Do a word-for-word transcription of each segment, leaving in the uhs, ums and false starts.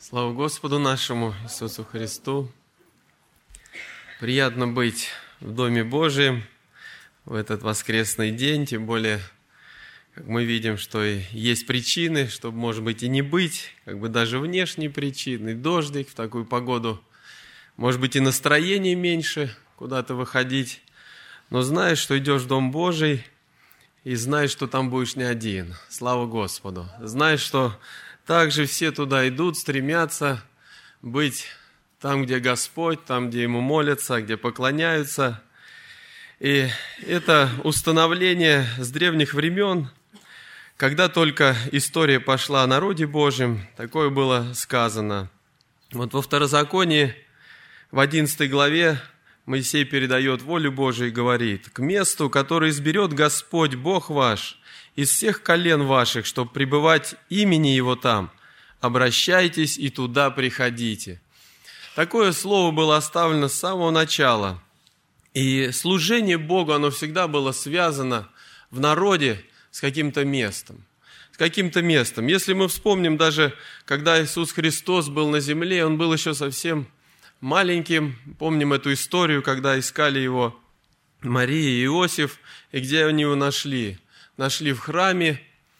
Слава Господу нашему Иисусу Христу! Приятно быть в Доме Божьем в этот воскресный день, тем более, как мы видим, что и есть причины, чтобы, может быть, и не быть, как бы даже внешние причины, дождик в такую погоду, может быть, и настроение меньше куда-то выходить, но знаешь, что идешь в Дом Божий, и знаешь, что там будешь не один. Слава Господу! Знаешь, что также все туда идут, стремятся быть там, где Господь, там, где Ему молятся, где поклоняются. И это установление с древних времен, когда только история пошла о народе Божьем, такое было сказано. Вот во Второзаконии, в одиннадцатой главе, Моисей передает волю Божию и говорит: «К месту, которое изберет Господь Бог ваш из всех колен ваших, чтобы пребывать имени Его там, обращайтесь и туда приходите». Такое слово было оставлено с самого начала. И служение Богу, оно всегда было связано в народе с каким-то местом. С каким-то местом. Если мы вспомним даже, когда Иисус Христос был на земле, Он был еще совсем маленьким. Помним эту историю, когда искали Его Мария и Иосиф, и где они Его нашли? Нашли в храме,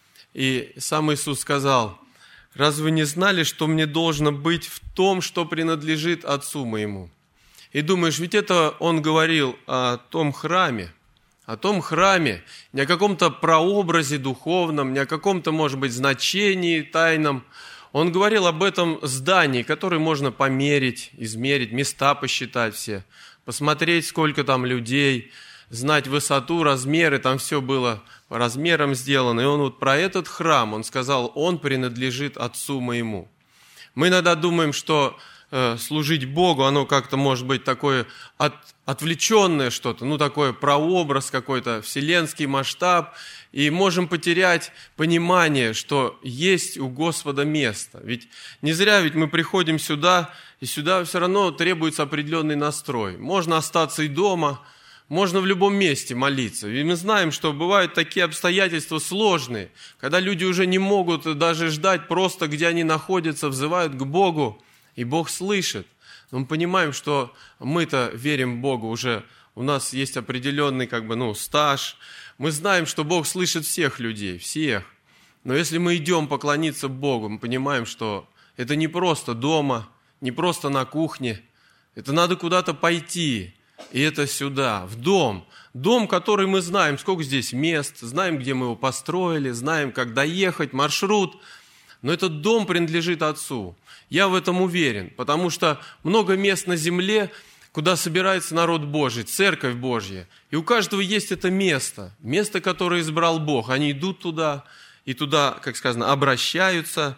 и сам Иисус сказал: «Разве вы не знали, что мне должно быть в том, что принадлежит Отцу моему?» И думаешь, ведь это Он говорил о том храме, о том храме, не о каком-то прообразе духовном, не о каком-то, может быть, значении тайном. Он говорил об этом здании, которое можно померить, измерить, места посчитать все, посмотреть, сколько там людей, знать высоту, размеры, там все было по размерам сделано. И он вот про этот храм, он сказал: он принадлежит Отцу моему. Мы иногда думаем, что э, служить Богу, оно как-то может быть такое от, отвлеченное что-то, ну такое прообраз какой-то, вселенский масштаб, и можем потерять понимание, что есть у Господа место. Ведь не зря ведь мы приходим сюда, и сюда все равно требуется определенный настрой. Можно остаться и дома, можно в любом месте молиться. И мы знаем, что бывают такие обстоятельства сложные, когда люди уже не могут даже ждать просто, где они находятся, взывают к Богу, и Бог слышит. Но мы понимаем, что мы-то верим Богу уже, у нас есть определенный как бы, ну, стаж. Мы знаем, что Бог слышит всех людей, всех. Но если мы идем поклониться Богу, мы понимаем, что это не просто дома, не просто на кухне, это надо куда-то пойти. И это сюда, в дом. Дом, который мы знаем, сколько здесь мест, знаем, где мы его построили, знаем, как доехать, маршрут. Но этот дом принадлежит Отцу. Я в этом уверен, потому что много мест на земле, куда собирается народ Божий, Церковь Божья. И у каждого есть это место, место, которое избрал Бог. Они идут туда, и туда, как сказано, обращаются,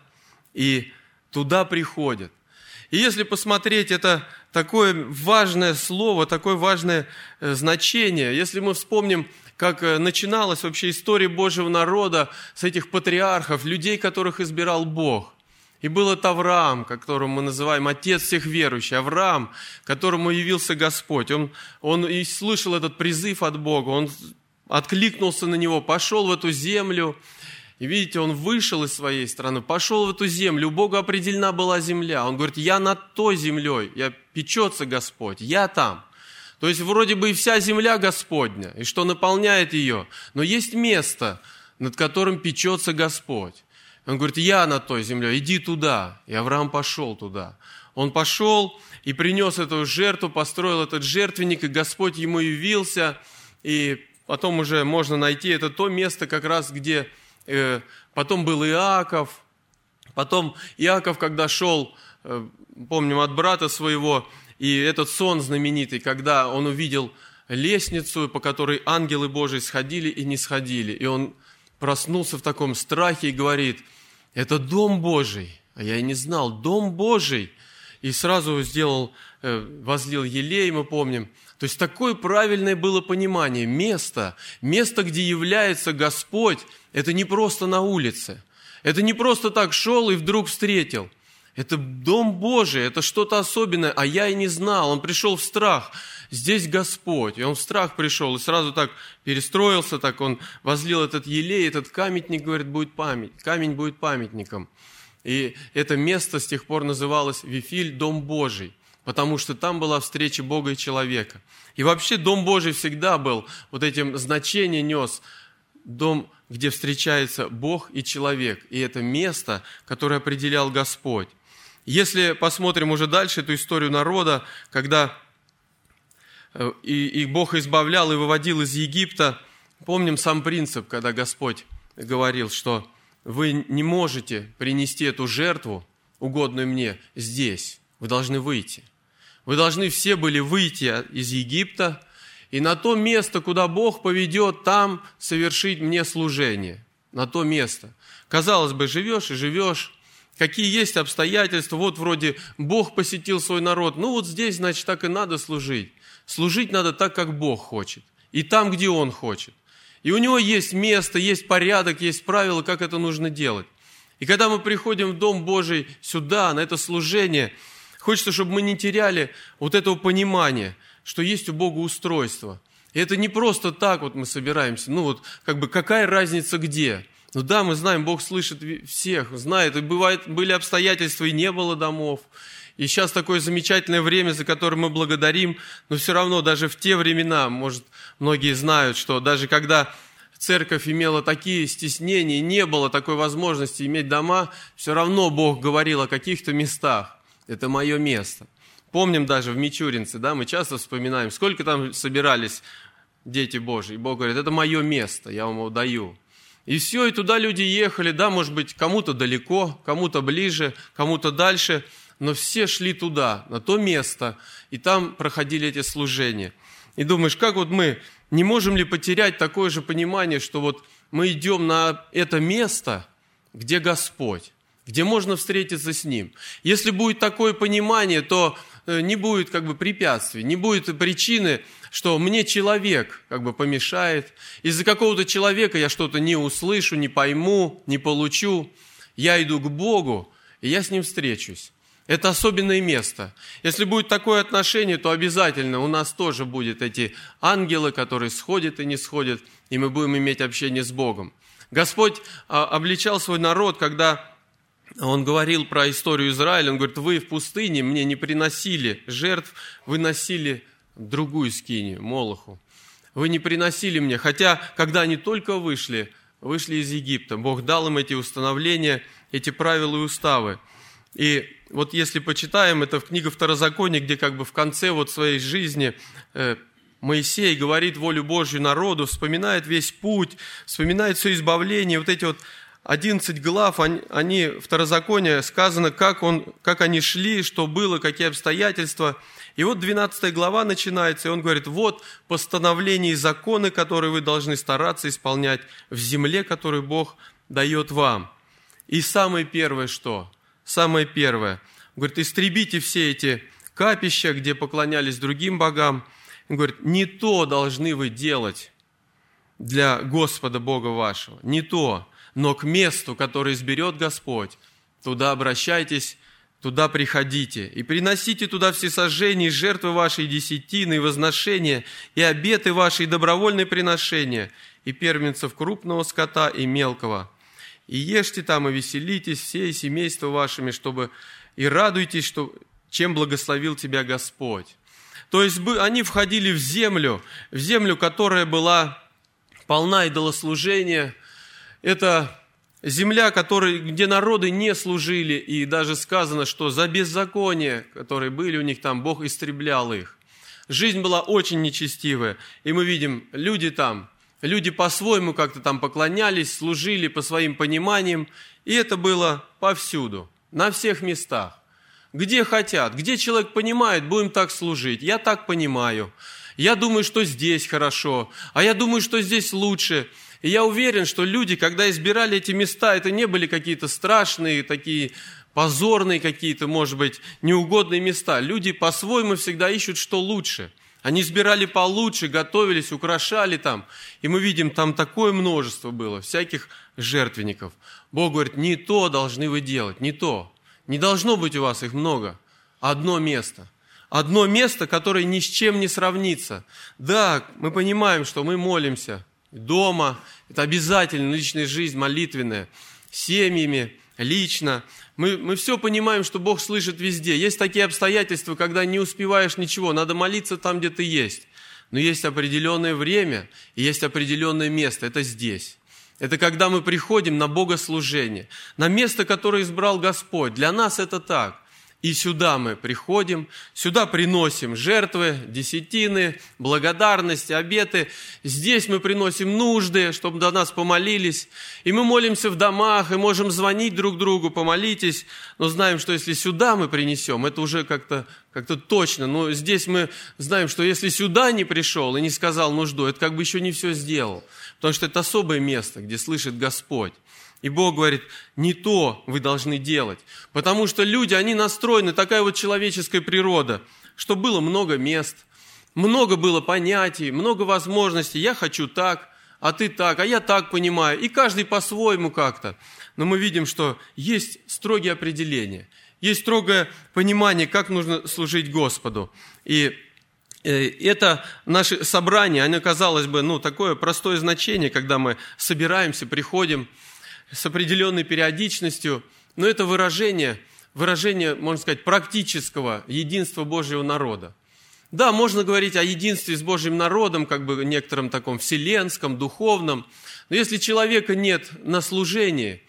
и туда приходят. И если посмотреть, это такое важное слово, такое важное значение. Если мы вспомним, как начиналась вообще история Божьего народа с этих патриархов, людей, которых избирал Бог. И был это Авраам, которого мы называем отец всех верующих, Авраам, которому явился Господь. Он, он и слышал этот призыв от Бога, он откликнулся на него, пошел в эту землю. И видите, он вышел из своей страны, пошел в эту землю, у Бога определена была земля. Он говорит: я над той землей, я, печется Господь, я там. То есть вроде бы и вся земля Господня, и что наполняет ее, но есть место, над которым печется Господь. Он говорит: я над той землей, иди туда. И Авраам пошел туда. Он пошел и принес эту жертву, построил этот жертвенник, и Господь ему явился. И потом уже можно найти, это то место как раз, где... Потом был Иаков, потом Иаков, когда шел, помним, от брата своего, и этот сон знаменитый, когда он увидел лестницу, по которой ангелы Божии сходили и не сходили, и он проснулся в таком страхе и говорит: это дом Божий, а я и не знал, дом Божий, и сразу сделал, возлил елей, мы помним. То есть такое правильное было понимание. Место, место, где является Господь, это не просто на улице. Это не просто так шел и вдруг встретил. Это дом Божий, это что-то особенное, а я и не знал. Он пришел в страх. Здесь Господь. И он в страх пришел, и сразу так перестроился, так он возлил этот елей, этот каменник, говорит, будет память. Камень будет памятником. И это место с тех пор называлось Вифиль, Дом Божий, потому что там была встреча Бога и человека. И вообще Дом Божий всегда был, вот этим значение нес, дом, где встречается Бог и человек. И это место, которое определял Господь. Если посмотрим уже дальше эту историю народа, когда и, и Бог избавлял и выводил из Египта, помним сам принцип, когда Господь говорил, что вы не можете принести эту жертву, угодную мне, здесь. Вы должны выйти. Вы должны все были выйти из Египта и на то место, куда Бог поведет, там совершить мне служение. На то место. Казалось бы, живешь и живешь. Какие есть обстоятельства. Вот вроде Бог посетил свой народ. Ну вот здесь, значит, так и надо служить. Служить надо так, как Бог хочет. И там, где Он хочет. И у Него есть место, есть порядок, есть правила, как это нужно делать. И когда мы приходим в Дом Божий сюда, на это служение, хочется, чтобы мы не теряли вот этого понимания, что есть у Бога устройство. И это не просто так вот мы собираемся. Ну вот, как бы, какая разница где? Ну да, мы знаем, Бог слышит всех, знает. И бывает, были обстоятельства, и не было домов. И сейчас такое замечательное время, за которое мы благодарим, но все равно даже в те времена, может, многие знают, что даже когда церковь имела такие стеснения, не было такой возможности иметь дома, все равно Бог говорил о каких-то местах. Это мое место. Помним даже в Мичуринце, да, мы часто вспоминаем, сколько там собирались дети Божьи. И Бог говорит, это мое место, я вам его даю. И все, и туда люди ехали, да, может быть, кому-то далеко, кому-то ближе, кому-то дальше, но все шли туда, на то место, и там проходили эти служения. И думаешь, как вот мы, не можем ли потерять такое же понимание, что вот мы идем на это место, где Господь, где можно встретиться с Ним. Если будет такое понимание, то не будет как бы препятствий, не будет причины, что мне человек как бы помешает. Из-за какого-то человека я что-то не услышу, не пойму, не получу. Я иду к Богу, и я с Ним встречусь. Это особенное место. Если будет такое отношение, то обязательно у нас тоже будут эти ангелы, которые сходят и не сходят, и мы будем иметь общение с Богом. Господь обличал свой народ, когда Он говорил про историю Израиля. Он говорит, вы в пустыне мне не приносили жертв, вы носили другую скинию, Молоху. Вы не приносили мне, хотя, когда они только вышли, вышли из Египта, Бог дал им эти установления, эти правила и уставы. И вот если почитаем, это в книге Второзакония, где как бы в конце вот своей жизни Моисей говорит волю Божью народу, вспоминает весь путь, вспоминает все избавление, вот эти вот одиннадцать глав, они, они Второзакония сказано, как, он, как они шли, что было, какие обстоятельства. И вот двенадцатая глава начинается, и он говорит, вот постановления и законы, которые вы должны стараться исполнять в земле, которую Бог дает вам. И самое первое что? Самое первое. Он говорит, истребите все эти капища, где поклонялись другим богам. Он говорит, не то должны вы делать для Господа Бога вашего, не то, но к месту, которое изберет Господь, туда обращайтесь, туда приходите, и приносите туда всесожжения, и жертвы ваши, и десятины, и возношения, и обеты ваши, и добровольные приношения, и первенцев крупного скота и мелкого. И ешьте там, и веселитесь, все и семейства вашими, чтобы и радуйтесь, что, чем благословил тебя Господь. То есть они входили в землю, в землю, которая была полна идолослужения. Это земля, которой, где народы не служили, и даже сказано, что за беззаконие, которые были у них там, Бог истреблял их. Жизнь была очень нечестивая, и мы видим, люди там, люди по-своему как-то там поклонялись, служили по своим пониманиям, и это было повсюду, на всех местах. Где хотят, где человек понимает, будем так служить. Я так понимаю. Я думаю, что здесь хорошо, а я думаю, что здесь лучше. И я уверен, что люди, когда избирали эти места, это не были какие-то страшные, такие позорные какие-то, может быть, неугодные места. Люди по-своему всегда ищут, что лучше. Они избирали получше, готовились, украшали там. И мы видим, там такое множество было, всяких жертвенников. Бог говорит, не то должны вы делать, не то. Не должно быть у вас их много. Одно место. Одно место, которое ни с чем не сравнится. Да, мы понимаем, что мы молимся дома. Это обязательно личная жизнь молитвенная. Семьями. лично. Мы, мы все понимаем, что Бог слышит везде. Есть такие обстоятельства, когда не успеваешь ничего, надо молиться там, где ты есть. Но есть определенное время и есть определенное место, это здесь. Это когда мы приходим на богослужение, на место, которое избрал Господь. Для нас это так. И сюда мы приходим, сюда приносим жертвы, десятины, благодарности, обеты. Здесь мы приносим нужды, чтобы до нас помолились. И мы молимся в домах, и можем звонить друг другу, помолитесь. Но знаем, что если сюда мы принесем, это уже как-то, как-то точно. Но здесь мы знаем, что если сюда не пришел и не сказал нужду, это как бы еще не все сделал. Потому что это особое место, где слышит Господь. И Бог говорит, не то вы должны делать. Потому что люди, они настроены, такая вот человеческая природа, что было много мест, много было понятий, много возможностей. Я хочу так, а ты так, а я так понимаю. И каждый по-своему как-то. Но мы видим, что есть строгие определения, есть строгое понимание, как нужно служить Господу. И это наше собрание, оно, казалось бы, ну, такое простое значение, когда мы собираемся, приходим с определенной периодичностью, но это выражение, выражение, можно сказать, практического единства Божьего народа. Да, можно говорить о единстве с Божьим народом, как бы некотором таком вселенском, духовном, но если человека нет на служении,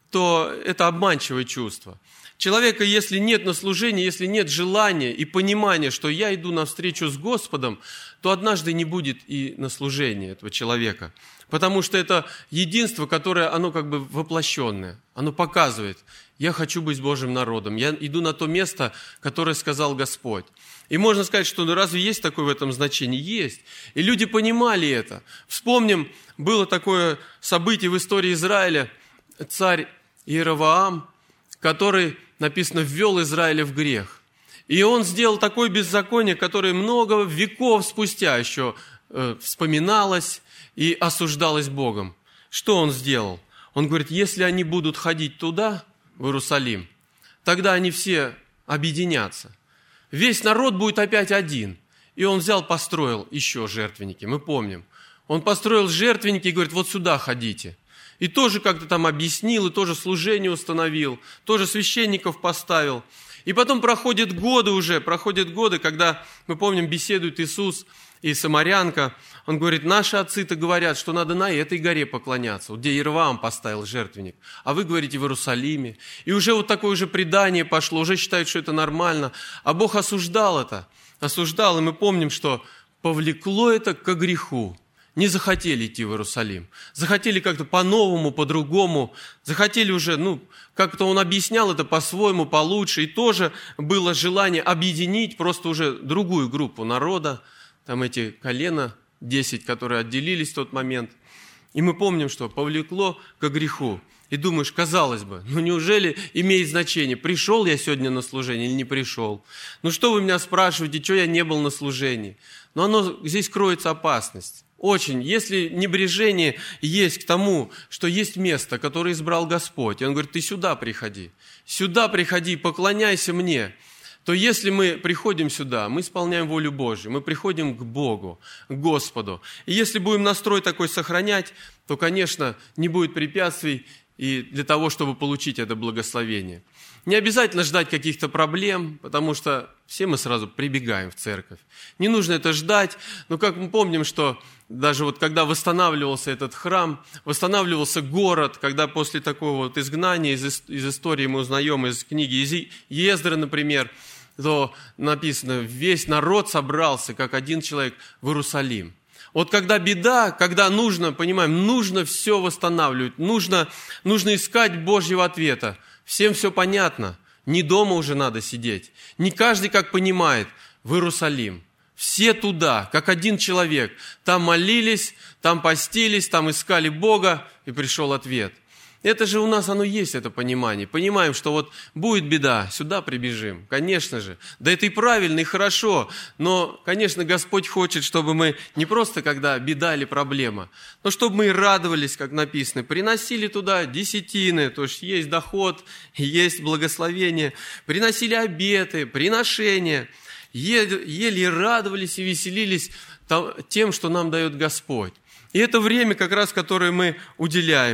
то это обманчивое чувство. Человека, если нет на служении, если нет желания и понимания, что я иду навстречу с Господом, то однажды не будет и на служении этого человека. Потому что это единство, которое, оно как бы воплощенное. Оно показывает, я хочу быть с Божьим народом. Я иду на то место, которое сказал Господь. И можно сказать, что ну, разве есть такое в этом значении? Есть. И люди понимали это. Вспомним, было такое событие в истории Израиля. Царь Иеровоам, который, написано, ввел Израиля в грех. И он сделал такое беззаконие, которое много веков спустя еще э, вспоминалось и осуждалось Богом. Что он сделал? Он говорит, если они будут ходить туда, в Иерусалим, тогда они все объединятся. Весь народ будет опять один. И он взял, построил еще жертвенники, мы помним. Он построил жертвенники и говорит, вот сюда ходите. И тоже как-то там объяснил, и тоже служение установил, тоже священников поставил. И потом проходят годы уже, проходят годы, когда, мы помним, беседует Иисус и самарянка. Он говорит, наши отцы-то говорят, что надо на этой горе поклоняться, вот где Иеровоам поставил жертвенник, а вы говорите в Иерусалиме. И уже вот такое уже предание пошло, уже считают, что это нормально. А Бог осуждал это, осуждал, и мы помним, что повлекло это ко греху. Не захотели идти в Иерусалим. Захотели как-то по-новому, по-другому. Захотели уже, ну, как-то он объяснял это по-своему, получше. И тоже было желание объединить просто уже другую группу народа. Там эти колена, десять, которые отделились в тот момент. И мы помним, что повлекло ко греху. И думаешь, казалось бы, ну неужели имеет значение, пришел я сегодня на служение или не пришел? Ну что вы меня спрашиваете, что я не был на служении? Но оно, здесь кроется опасность. Очень. Если небрежение есть к тому, что есть место, которое избрал Господь, и Он говорит, ты сюда приходи, сюда приходи, поклоняйся мне, то если мы приходим сюда, мы исполняем волю Божью, мы приходим к Богу, к Господу. И если будем настрой такой сохранять, то, конечно, не будет препятствий и для того, чтобы получить это благословение. Не обязательно ждать каких-то проблем, потому что все мы сразу прибегаем в церковь. Не нужно это ждать, но как мы помним, что даже вот когда восстанавливался этот храм, восстанавливался город, когда после такого вот изгнания из, из истории мы узнаем из книги Ездры, например, то написано, весь народ собрался, как один человек, в Иерусалим. Вот когда беда, когда нужно, понимаем, нужно все восстанавливать, нужно, нужно искать Божьего ответа. Всем все понятно, не дома уже надо сидеть. Не каждый как понимает, в Иерусалим. Все туда, как один человек. Там молились, там постились, там искали Бога, и пришел ответ. Это же у нас оно есть, это понимание. Понимаем, что вот будет беда, сюда прибежим. Конечно же. Да это и правильно, и хорошо. Но, конечно, Господь хочет, чтобы мы не просто, когда беда или проблема, но чтобы мы и радовались, как написано, приносили туда десятины, то есть есть доход, есть благословение, приносили обеты, приношения, ели и радовались и веселились тем, что нам дает Господь. И это время, как раз, которое мы уделяем.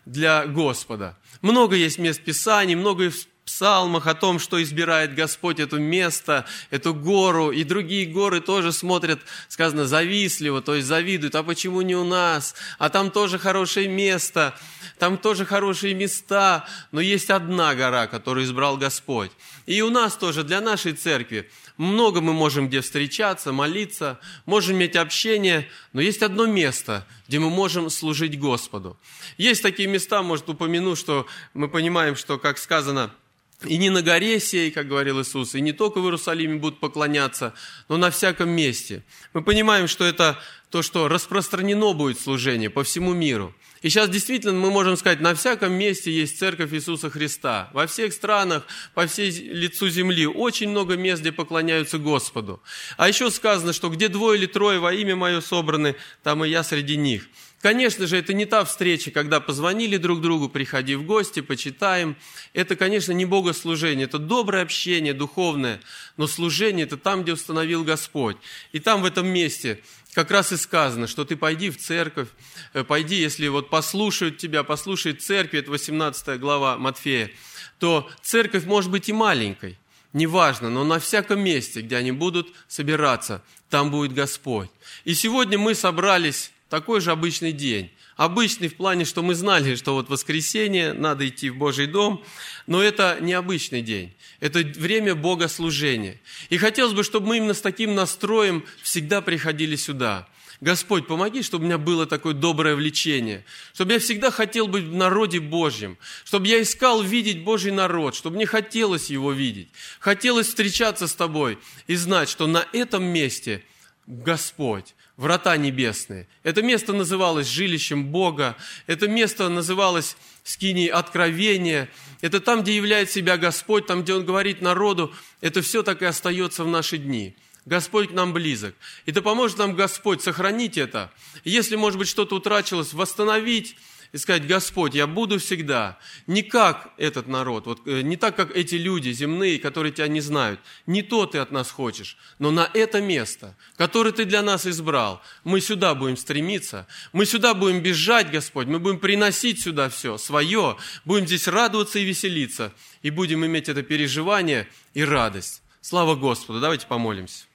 для Господа. Много есть мест Писаний, много в псалмах о том, что избирает Господь это место, эту гору, и другие горы тоже смотрят, сказано, завистливо, то есть завидуют, а почему не у нас, а там тоже хорошее место, там тоже хорошие места, но есть одна гора, которую избрал Господь. И у нас тоже, для нашей церкви, много мы можем где встречаться, молиться, можем иметь общение, но есть одно место, где мы можем служить Господу. Есть такие места, может, упомяну, что мы понимаем, что, как сказано, и не на горе сей, как говорил Иисус, и не только в Иерусалиме будут поклоняться, но на всяком месте. Мы понимаем, что это то, что распространено будет служение по всему миру. И сейчас действительно мы можем сказать, на всяком месте есть церковь Иисуса Христа. Во всех странах, по всей лицу земли очень много мест, где поклоняются Господу. А еще сказано, что где двое или трое во имя Мое собраны, там и я среди них. Конечно же, это не та встреча, когда позвонили друг другу, приходи в гости, почитаем. Это, конечно, не богослужение, это доброе общение духовное, но служение – это там, где установил Господь. И там, в этом месте, как раз и сказано, что ты пойди в церковь, пойди, если вот послушают тебя, послушает церковь, это восемнадцатая глава Матфея, то церковь может быть и маленькой, неважно, но на всяком месте, где они будут собираться, там будет Господь. И сегодня мы собрались... Такой же обычный день. Обычный в плане, что мы знали, что вот воскресенье, надо идти в Божий дом, но это не обычный день. Это время богослужения. И хотелось бы, чтобы мы именно с таким настроем всегда приходили сюда. Господь, помоги, чтобы у меня было такое доброе влечение, чтобы я всегда хотел быть в народе Божьем, чтобы я искал видеть Божий народ, чтобы мне хотелось его видеть, хотелось встречаться с Тобой и знать, что на этом месте Господь, врата небесные. Это место называлось жилищем Бога, это место называлось скинией откровения, это там, где являет себя Господь, там, где Он говорит народу, это все так и остается в наши дни. Господь к нам близок. И да поможет нам Господь сохранить это. Если, может быть, что-то утрачилось, восстановить и сказать, Господь, я буду всегда. Не как этот народ, вот, не так, как эти люди земные, которые Тебя не знают. Не то Ты от нас хочешь, но на это место, которое Ты для нас избрал, мы сюда будем стремиться, мы сюда будем бежать, Господь, мы будем приносить сюда все свое, будем здесь радоваться и веселиться, и будем иметь это переживание и радость. Слава Господу! Давайте помолимся.